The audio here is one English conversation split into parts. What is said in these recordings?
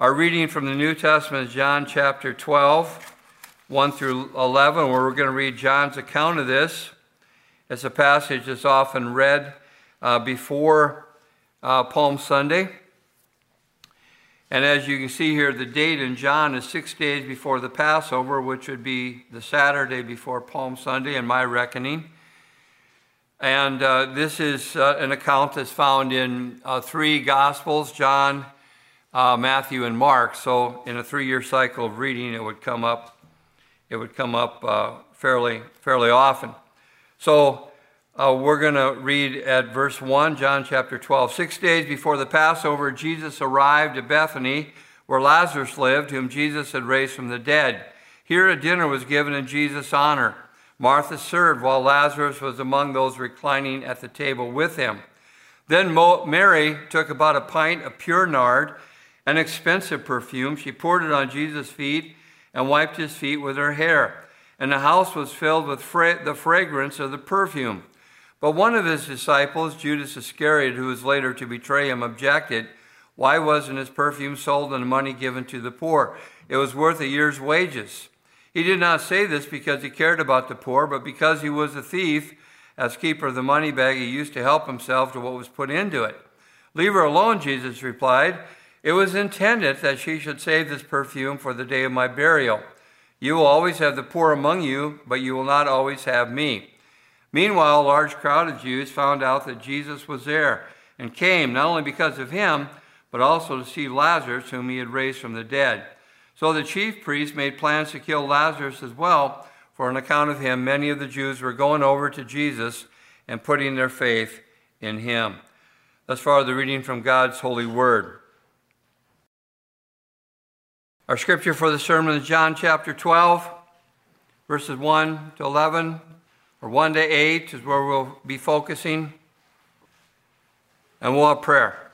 Our reading from the New Testament is John chapter 12, 1 through 11, where we're going to read John's account of this. It's a passage that's often read before Palm Sunday. And as you can see here, the date in John is 6 days before the Passover, which would be the Saturday before Palm Sunday in my reckoning. And this is an account that's found in three Gospels, John, Matthew, and Mark. So in a 3-year cycle of reading, it would come up fairly often. So we're going to read at verse 1, John chapter 12. 6 days before the Passover, Jesus arrived at Bethany, where Lazarus lived, whom Jesus had raised from the dead. Here a dinner was given in Jesus' honor. Martha served, while Lazarus was among those reclining at the table with him. Then Mary took about a pint of pure nard, an expensive perfume. She poured it on Jesus' feet and wiped his feet with her hair. And the house was filled with the fragrance of the perfume. But one of his disciples, Judas Iscariot, who was later to betray him, objected, "Why wasn't his perfume sold and the money given to the poor? It was worth a year's wages." He did not say this because he cared about the poor, but because he was a thief. As keeper of the money bag, he used to help himself to what was put into it. "Leave her alone," Jesus replied. "It was intended that she should save this perfume for the day of my burial. You will always have the poor among you, but you will not always have me." Meanwhile, a large crowd of Jews found out that Jesus was there and came not only because of him, but also to see Lazarus, whom he had raised from the dead. So the chief priests made plans to kill Lazarus as well. For on account of him, many of the Jews were going over to Jesus and putting their faith in him. Thus far, the reading from God's holy word. Our scripture for the sermon is John chapter 12, verses 1 to 11, or 1 to 8 is where we'll be focusing. And we'll have prayer.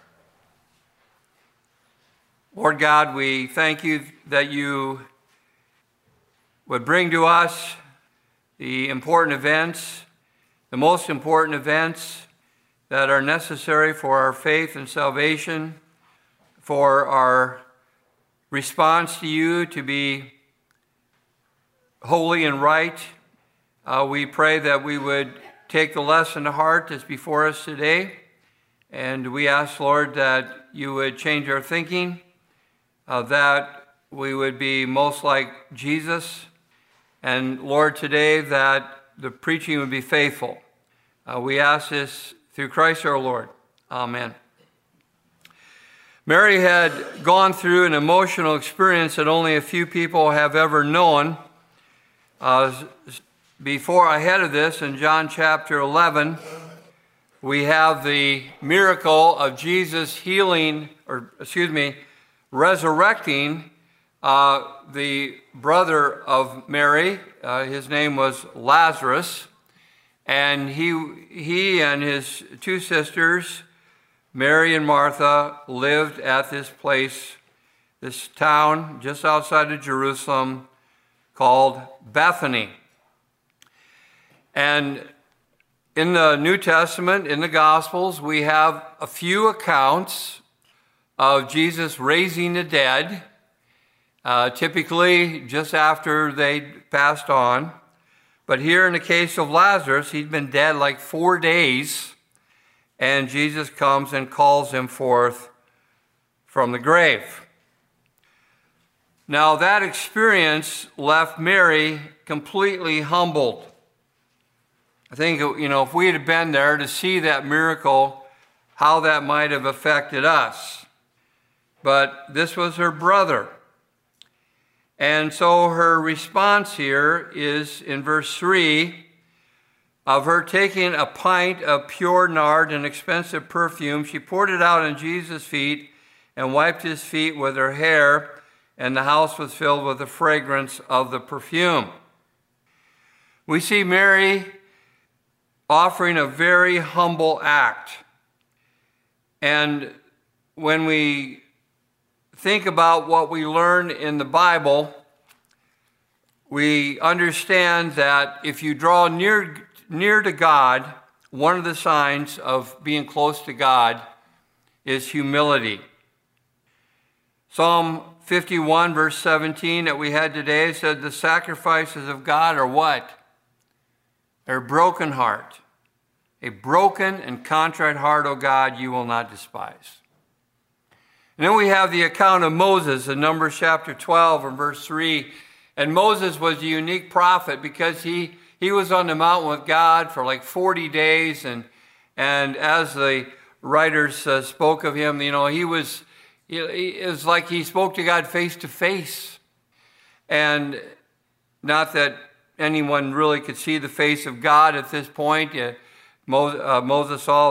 Lord God, we thank you that you would bring to us the important events, the most important events that are necessary for our faith and salvation, for our response to you to be holy and right. We pray that we would take the lesson to heart that's before us today. And we ask, Lord, that you would change our thinking, that we would be most like Jesus. And Lord, today that the preaching would be faithful. We ask this through Christ our Lord. Amen. Mary had gone through an emotional experience that only a few people have ever known. Ahead of this, in John chapter 11, we have the miracle of Jesus resurrecting the brother of Mary. His name was Lazarus. And he and his two sisters, Mary and Martha, lived at this place, this town just outside of Jerusalem called Bethany. And in the New Testament, in the Gospels, we have a few accounts of Jesus raising the dead, typically just after they passed on. But here in the case of Lazarus, he'd been dead like 4 days, and Jesus comes and calls him forth from the grave. Now that experience left Mary completely humbled. I think, if we had been there to see that miracle, how that might have affected us. But this was her brother. And so her response here is in verse 3 of her taking a pint of pure nard, an expensive perfume. She poured it out on Jesus' feet and wiped his feet with her hair, and the house was filled with the fragrance of the perfume. We see Mary offering a very humble act. And when we think about what we learn in the Bible, we understand that if you draw near to God, one of the signs of being close to God is humility. Psalm 51, verse 17 that we had today said, the sacrifices of God are what? They're a broken heart. A broken and contrite heart, O God, you will not despise. And then we have the account of Moses in Numbers chapter 12 and verse 3. And Moses was a unique prophet because he was on the mountain with God for like 40 days. And as the writers spoke of him, it was like he spoke to God face to face. And not that anyone really could see the face of God at this point. Moses saw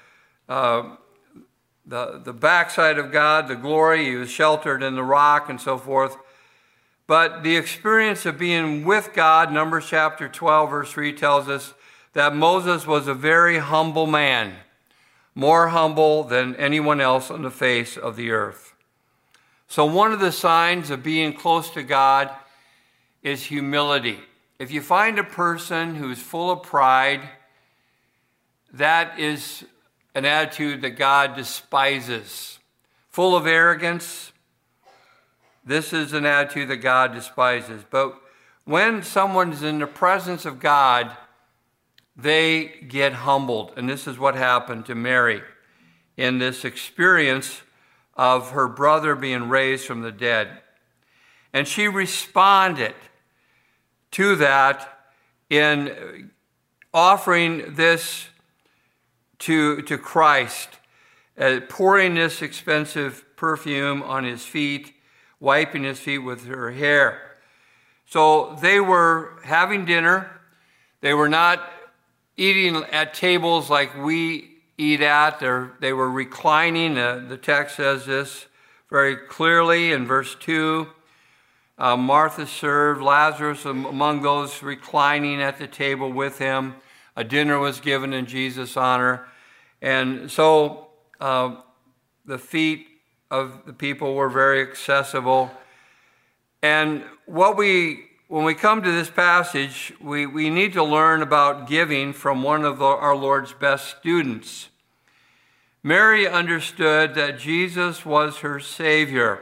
the backside of God, the glory. He was sheltered in the rock and so forth. But the experience of being with God, Numbers chapter 12, verse 3 tells us that Moses was a very humble man, more humble than anyone else on the face of the earth. So one of the signs of being close to God is humility. If you find a person who's full of pride, that is an attitude that God despises. Full of arrogance, this is an attitude that God despises. But when someone's in the presence of God, they get humbled. And this is what happened to Mary in this experience of her brother being raised from the dead. And she responded to that in offering this to Christ, pouring this expensive perfume on his feet, wiping his feet with her hair. So they were having dinner. They were not eating at tables like we eat at. They were reclining. The text says this very clearly in verse 2. Martha served, Lazarus among those reclining at the table with him. A dinner was given in Jesus' honor. And so the feet of the people were very accessible. And when we come to this passage, we need to learn about giving from one of our Lord's best students. Mary understood that Jesus was her Savior.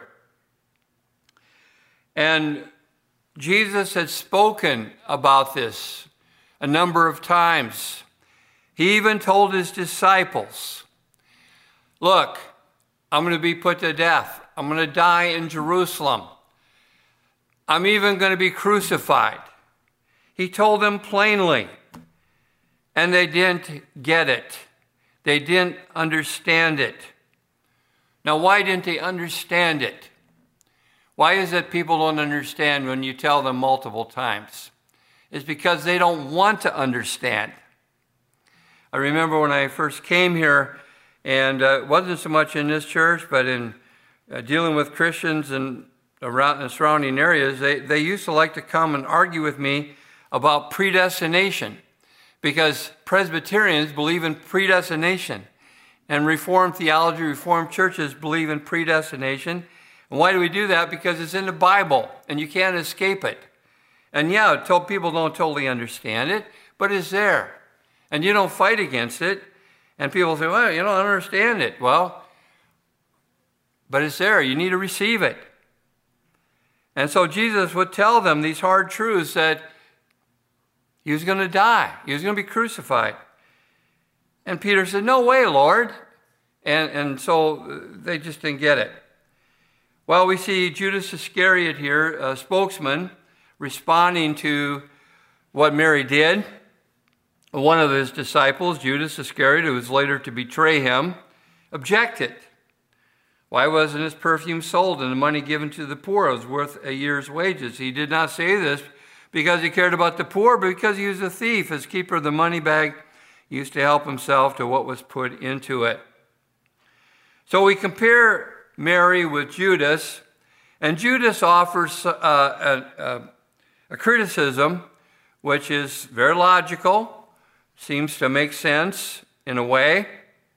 And Jesus had spoken about this a number of times. He even told his disciples, look, I'm going to be put to death. I'm going to die in Jerusalem. I'm even going to be crucified. He told them plainly, and they didn't get it. They didn't understand it. Now, why didn't they understand it? Why is it people don't understand when you tell them multiple times? It's because they don't want to understand. I remember when I first came here, and it wasn't so much in this church, but in dealing with Christians and around the surrounding areas, they used to like to come and argue with me about predestination, because Presbyterians believe in predestination, and Reformed theology, Reformed churches believe in predestination. And why do we do that? Because it's in the Bible, and you can't escape it. And yeah, people don't totally understand it, but it's there. And you don't fight against it. And people say, well, you don't understand it. Well, but it's there. You need to receive it. And so Jesus would tell them these hard truths, that he was going to die. He was going to be crucified. And Peter said, no way, Lord. And so they just didn't get it. Well, we see Judas Iscariot here, a spokesman, responding to what Mary did. One of his disciples, Judas Iscariot, who was later to betray him, objected. Why wasn't his perfume sold and the money given to the poor? It was worth a year's wages. He did not say this because he cared about the poor, but because he was a thief. As keeper of the money bag, he used to help himself to what was put into it. So we compare Mary with Judas, and Judas offers a criticism which is very logical, seems to make sense in a way,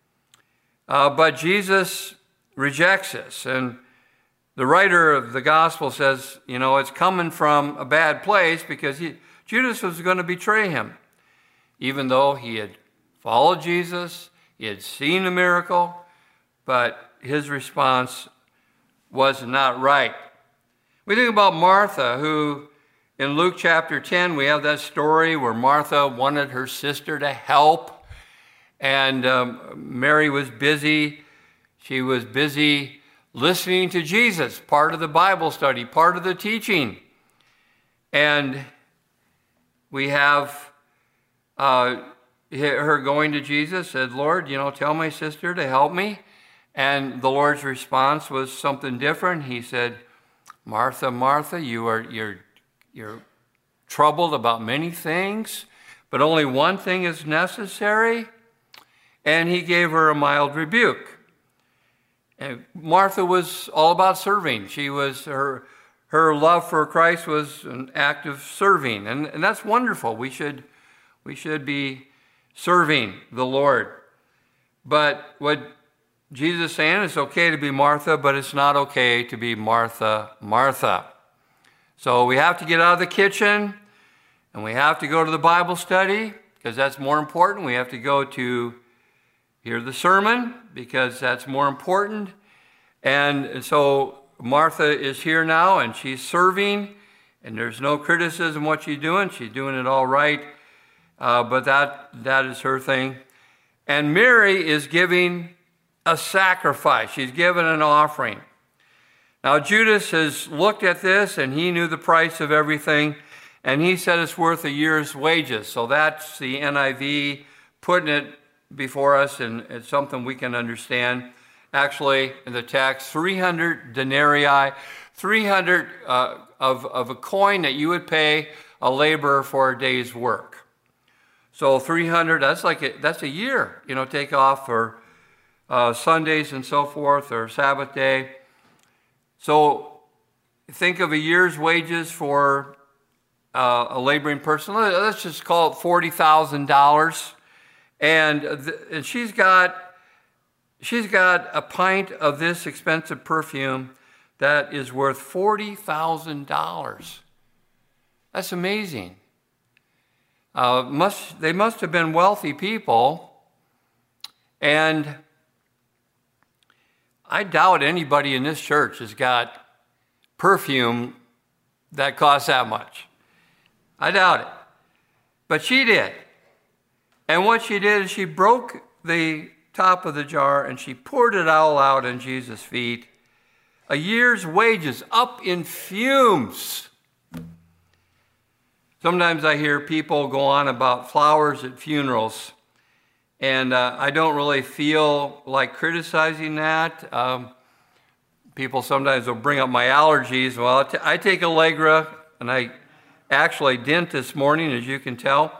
but Jesus rejects this. And the writer of the gospel says, it's coming from a bad place, because Judas was going to betray him. Even though he had followed Jesus, he had seen the miracle, but his response was not right. We think about Martha, who in Luke chapter 10, we have that story where Martha wanted her sister to help, and Mary was busy. She was busy listening to Jesus, part of the Bible study, part of the teaching. And we have her going to Jesus, said, Lord, tell my sister to help me. And the Lord's response was something different. He said, Martha, Martha, you're troubled about many things, but only one thing is necessary. And he gave her a mild rebuke. And Martha was all about serving. Her love for Christ was an act of serving, and that's wonderful. We should be serving the Lord. But what Jesus is saying, it's okay to be Martha, but it's not okay to be Martha, Martha. So we have to get out of the kitchen, and we have to go to the Bible study, because that's more important. We have to go to hear the sermon, because that's more important. And so Martha is here now, and she's serving, and there's no criticism what she's doing. She's doing it all right, but that is her thing. And Mary is giving a sacrifice. She's giving an offering. Now, Judas has looked at this, and he knew the price of everything, and he said it's worth a year's wages. So that's the NIV putting it before us, and it's something we can understand. Actually, in the text, 300 denarii, 300 of a coin that you would pay a laborer for a day's work. So 300, that's a year, take off for Sundays and so forth, or Sabbath day. So think of a year's wages for a laboring person. Let's just call it $40,000. And she's got a pint of this expensive perfume that is worth $40,000. That's amazing. They must have been wealthy people, and I doubt anybody in this church has got perfume that costs that much. I doubt it. But she did. And what she did is she broke the top of the jar and she poured it all out on Jesus' feet. A year's wages up in fumes. Sometimes I hear people go on about flowers at funerals, and I don't really feel like criticizing that. People sometimes will bring up my allergies. Well, I take Allegra, and I actually didn't this morning, as you can tell,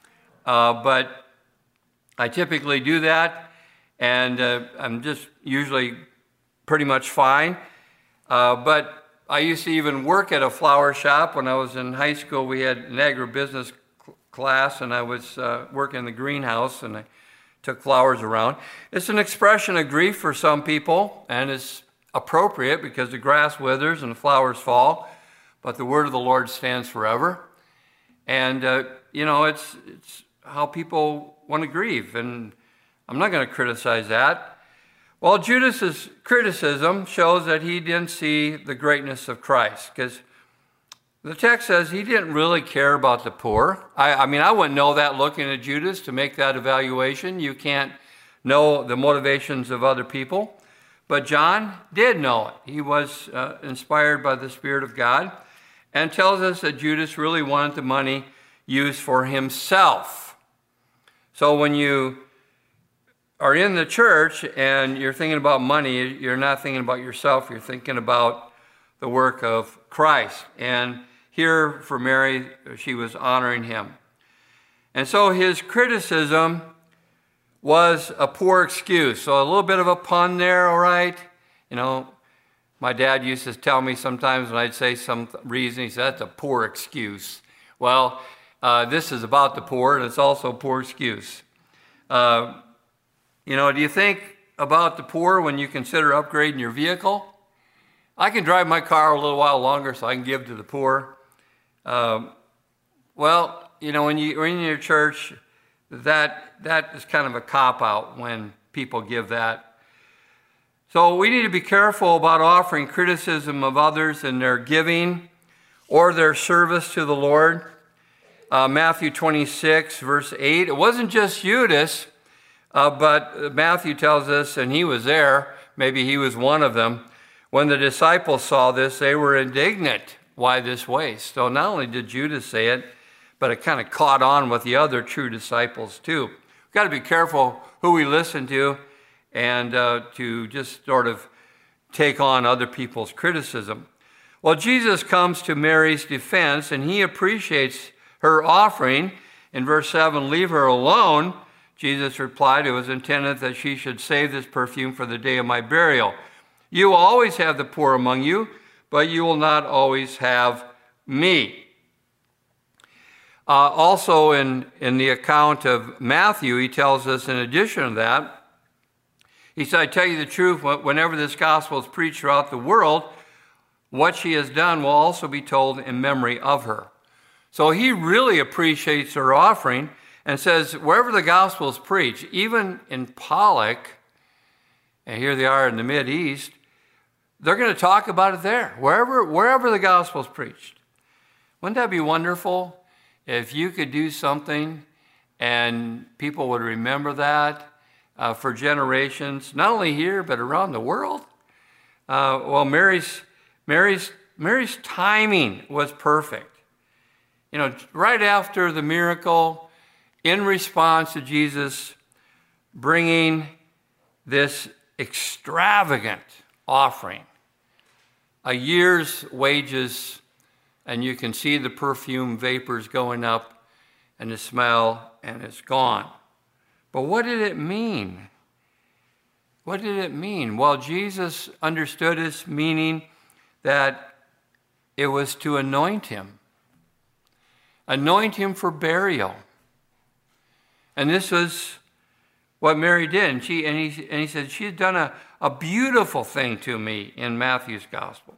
but I typically do that, and I'm just usually pretty much fine. But I used to even work at a flower shop. When I was in high school, we had an agribusiness class, and I was working in the greenhouse, and I took flowers around. It's an expression of grief for some people, and it's appropriate because the grass withers and the flowers fall, but the word of the Lord stands forever. And, it's how people want to grieve, and I'm not going to criticize that. Well, Judas's criticism shows that he didn't see the greatness of Christ, because the text says he didn't really care about the poor. I wouldn't know that looking at Judas to make that evaluation. You can't know the motivations of other people. But John did know it. He was inspired by the Spirit of God, and tells us that Judas really wanted the money used for himself. So when you are in the church and you're thinking about money, you're not thinking about yourself, you're thinking about the work of Christ. And here for Mary, she was honoring him. And so his criticism was a poor excuse. So a little bit of a pun there, all right? My dad used to tell me sometimes when I'd say some reason, he said, that's a poor excuse. Well, this is about the poor, and it's also a poor excuse. Do you think about the poor when you consider upgrading your vehicle? I can drive my car a little while longer so I can give to the poor. When you're in your church, that is kind of a cop-out when people give that. So we need to be careful about offering criticism of others in their giving or their service to the Lord. Matthew 26, verse 8. It wasn't just Judas, but Matthew tells us, and he was there, maybe he was one of them. When the disciples saw this, they were indignant. Why this waste? So not only did Judas say it, but it kind of caught on with the other true disciples too. We've got to be careful who we listen to and to just sort of take on other people's criticism. Well, Jesus comes to Mary's defense, and he appreciates her offering. In verse 7, leave her alone. Jesus replied, it was intended that she should save this perfume for the day of my burial. You will always have the poor among you, but you will not always have me. Also in the account of Matthew, he tells us in addition to that, he said, I tell you the truth, whenever this gospel is preached throughout the world, what she has done will also be told in memory of her. So he really appreciates her offering and says, wherever the gospel is preached, even in Pollock, and here they are in the Mideast, they're going to talk about it there, wherever the gospel is preached. Wouldn't that be wonderful if you could do something and people would remember that for generations, not only here, but around the world? Well, Mary's timing was perfect. You know, right after the miracle, in response to Jesus bringing this extravagant offering, a year's wages, and you can see the perfume vapors going up and the smell, and it's gone. But what did it mean? What did it mean? Well, Jesus understood its meaning that it was to anoint him for burial. And this was what Mary did. And he said, she had done a beautiful thing to me in Matthew's gospel.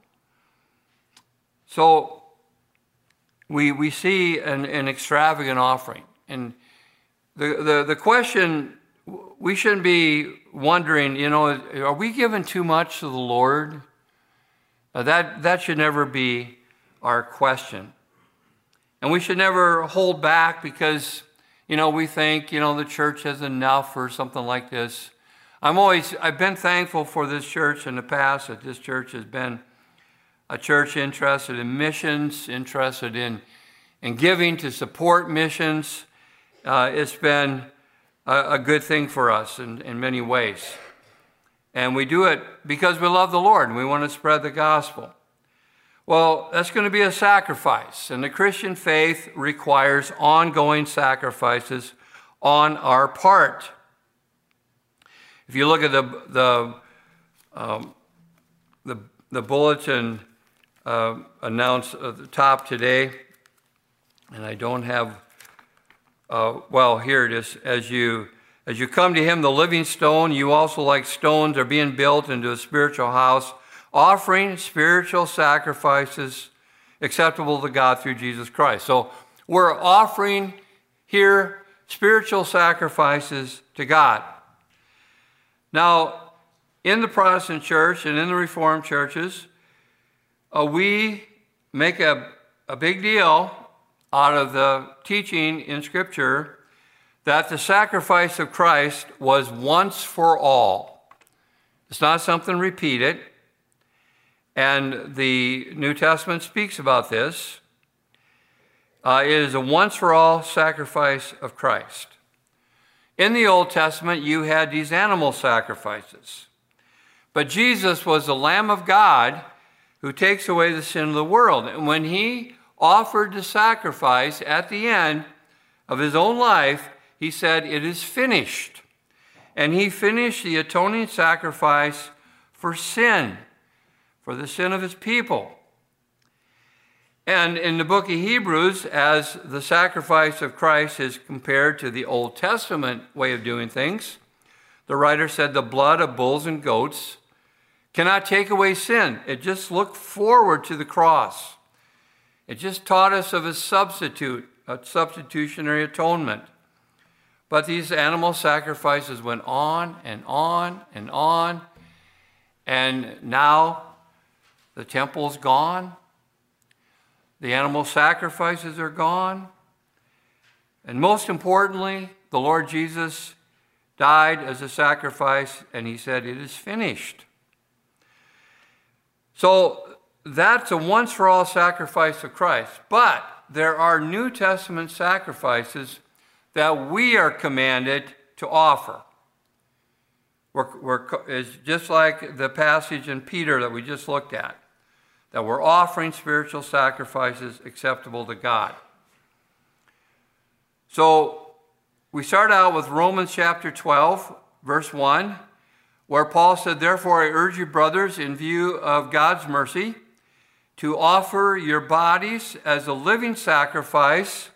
So we see an extravagant offering. And the question, we shouldn't be wondering, you know, are we giving too much to the Lord? That should never be our question. And we should never hold back because, you know, we think, you know, the church has enough or something like this. I've been thankful for this church in the past, that this church has been a church interested in missions, interested in giving to support missions. It's been a good thing for us in many ways. And we do it because we love the Lord and we want to spread the gospel. Well, that's going to be a sacrifice, and the Christian faith requires ongoing sacrifices on our part. If you look at the bulletin announced at the top today, and I don't have, here it is. As you come to him, the living stone, you also like stones are being built into a spiritual house, offering spiritual sacrifices acceptable to God through Jesus Christ. So we're offering here spiritual sacrifices to God. Now, in the Protestant church and in the Reformed churches, we make a big deal out of the teaching in Scripture that the sacrifice of Christ was once for all. It's not something repeated. And the New Testament speaks about this. It is a once-for-all sacrifice of Christ. In the Old Testament, you had these animal sacrifices. But Jesus was the Lamb of God who takes away the sin of the world. And when he offered the sacrifice at the end of his own life, he said, it is finished. And he finished the atoning sacrifice for sin, for the sin of his people. And in the book of Hebrews, as the sacrifice of Christ is compared to the Old Testament way of doing things, the writer said the blood of bulls and goats cannot take away sin. It just looked forward to the cross. It just taught us of a substitutionary atonement. But these animal sacrifices went on and on and on. And now the temple's gone. The animal sacrifices are gone. And most importantly, the Lord Jesus died as a sacrifice, and he said, "It is finished." So that's a once-for-all sacrifice of Christ. But there are New Testament sacrifices that we are commanded to offer. It's just like the passage in Peter that we just looked at, that we're offering spiritual sacrifices acceptable to God. So we start out with Romans chapter 12, verse 1, where Paul said, "Therefore I urge you, brothers, in view of God's mercy, to offer your bodies as a living sacrifices,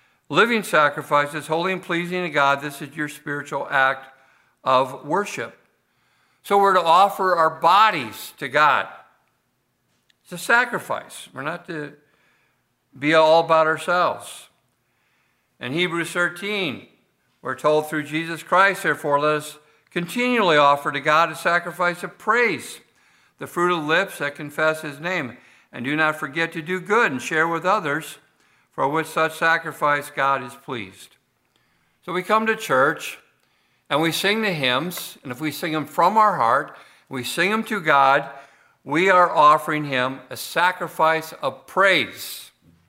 holy and pleasing to God. This is your spiritual act of worship." So we're to offer our bodies to God. It's a sacrifice. We're not to be all about ourselves. In Hebrews 13, we're told, "Through Jesus Christ, therefore, let us continually offer to God a sacrifice of praise, the fruit of lips that confess his name. And do not forget to do good and share with others, for with such sacrifice God is pleased." So we come to church and we sing the hymns, and if we sing them from our heart, we sing them to God, we are offering him a sacrifice of praise.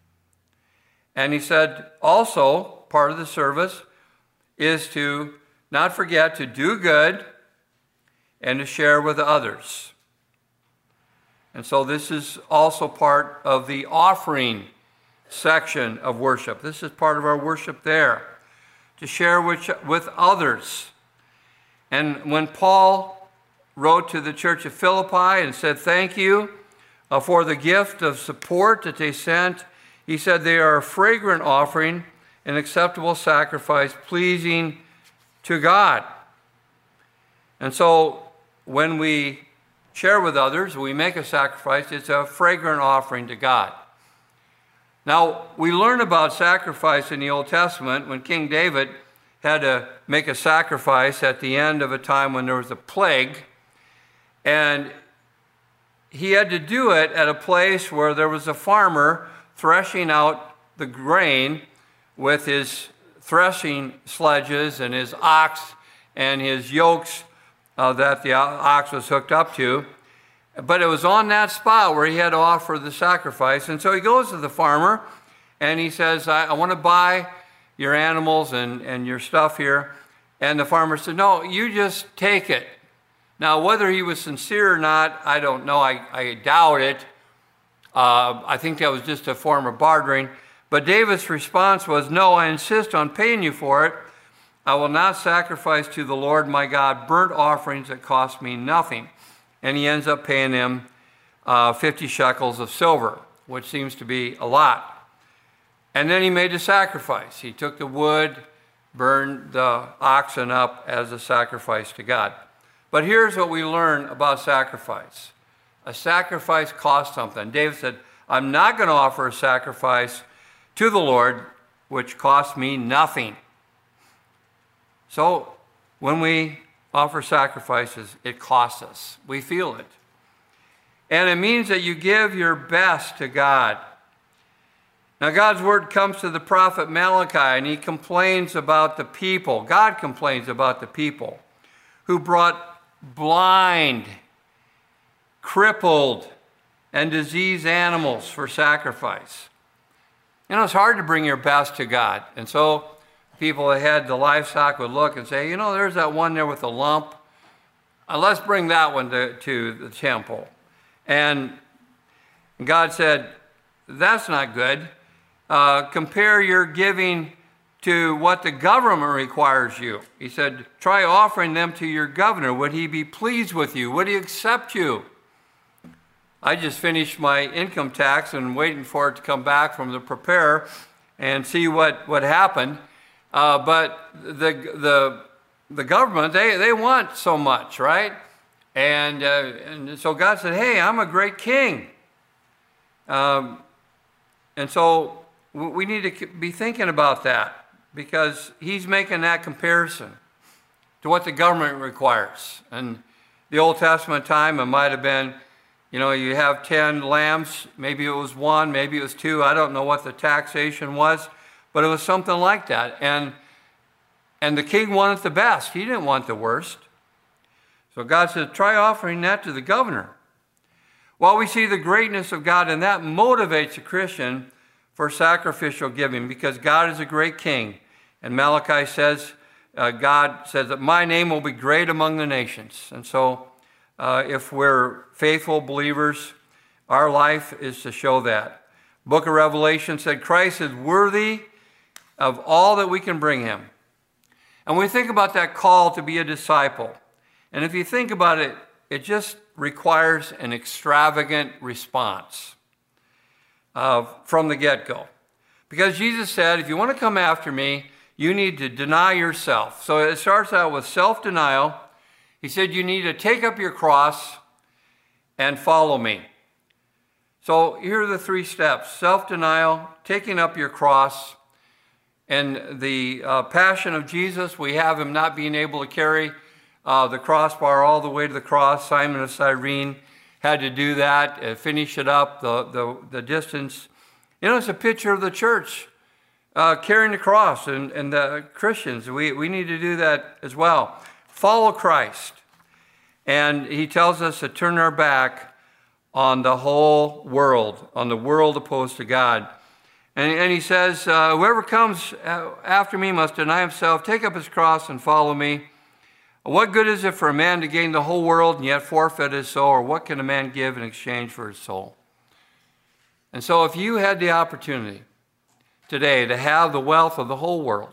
And he said also, part of the service is to not forget to do good and to share with others. And so this is also part of the offering section of worship. This is part of our worship there, to share with others. And when Paul wrote to the church of Philippi and said thank you for the gift of support that they sent, he said they are a fragrant offering, an acceptable sacrifice, pleasing to God. And so when we share with others, we make a sacrifice, it's a fragrant offering to God. Now, we learn about sacrifice in the Old Testament when King David had to make a sacrifice at the end of a time when there was a plague, and he had to do it at a place where there was a farmer threshing out the grain with his threshing sledges and his ox and his yokes that the ox was hooked up to. But it was on that spot where he had to offer the sacrifice. And so he goes to the farmer and he says, I want to buy your animals and your stuff here. And the farmer said, "No, you just take it." Now, whether he was sincere or not, I don't know. I doubt it. I think that was just a form of bartering. But David's response was, "No, I insist on paying you for it. I will not sacrifice to the Lord my God burnt offerings that cost me nothing." And he ends up paying him 50 shekels of silver, which seems to be a lot. And then he made a sacrifice. He took the wood, burned the oxen up as a sacrifice to God. But here's what we learn about sacrifice. A sacrifice costs something. David said, "I'm not going to offer a sacrifice to the Lord which costs me nothing." So when we offer sacrifices, it costs us. We feel it. And it means that you give your best to God. Now, God's word comes to the prophet Malachi, and he complains about the people. God complains about the people who brought blind, crippled, and diseased animals for sacrifice. You know, it's hard to bring your best to God. And so people that had the livestock would look and say, there's that one there with a lump. Let's bring that one to the temple. And God said, that's not good. Compare your giving to what the government requires you. He said, try offering them to your governor. Would he be pleased with you? Would he accept you? I just finished my income tax and waiting for it to come back from the preparer and see what happened. But the government, they want so much, right? And so God said, hey, I'm a great king. And so we need to be thinking about that, because he's making that comparison to what the government requires. And the Old Testament time, it might have been, you have 10 lambs, maybe it was 1, maybe it was 2. I don't know what the taxation was, but it was something like that. And the king wanted the best. He didn't want the worst. So God said, try offering that to the governor. Well, we see the greatness of God, and that motivates a Christian for sacrificial giving, because God is a great king. And Malachi says, God says that my name will be great among the nations. And so if we're faithful believers, our life is to show that. Book of Revelation said Christ is worthy of all that we can bring him. And we think about that call to be a disciple. And if you think about it, it just requires an extravagant response from the get-go. Because Jesus said, if you want to come after me, you need to deny yourself. So it starts out with self-denial. He said you need to take up your cross and follow me. So here are the 3 steps: self-denial, taking up your cross. And the Passion of Jesus, we have him not being able to carry the crossbar all the way to the cross. Simon of Cyrene had to do that, finish it up, the distance. It's a picture of the church carrying the cross, and the Christians. We need to do that as well. Follow Christ. And he tells us to turn our back on the whole world, on the world opposed to God. And he says, whoever comes after me must deny himself, take up his cross, and follow me. What good is it for a man to gain the whole world and yet forfeit his soul? Or what can a man give in exchange for his soul? And so if you had the opportunity today to have the wealth of the whole world,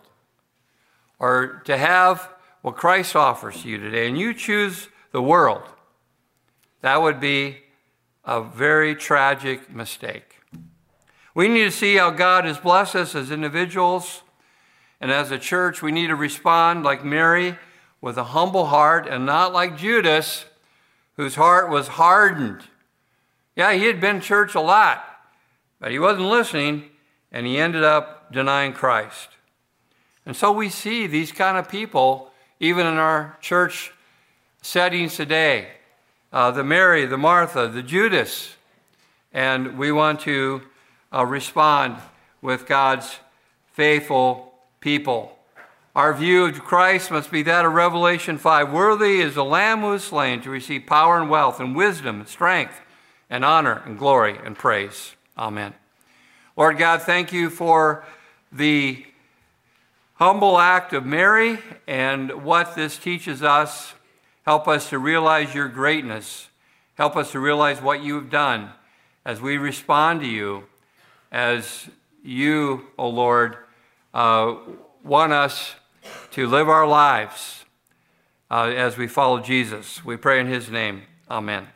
or to have what Christ offers to you today, and you choose the world, that would be a very tragic mistake. We need to see how God has blessed us as individuals, and as a church, we need to respond like Mary, with a humble heart, and not like Judas, whose heart was hardened. Yeah, he had been to church a lot, but he wasn't listening, and he ended up denying Christ. And so we see these kind of people, even in our church settings today. The Mary, the Martha, the Judas. And we want to respond with God's faithful people. Our view of Christ must be that of Revelation 5. Worthy is the Lamb who is slain to receive power and wealth and wisdom and strength and honor and glory and praise. Amen. Lord God, thank you for the humble act of Mary and what this teaches us. Help us to realize your greatness. Help us to realize what you've done as we respond to you, as you, O Lord, want us to live our lives as we follow Jesus. We pray in his name. Amen.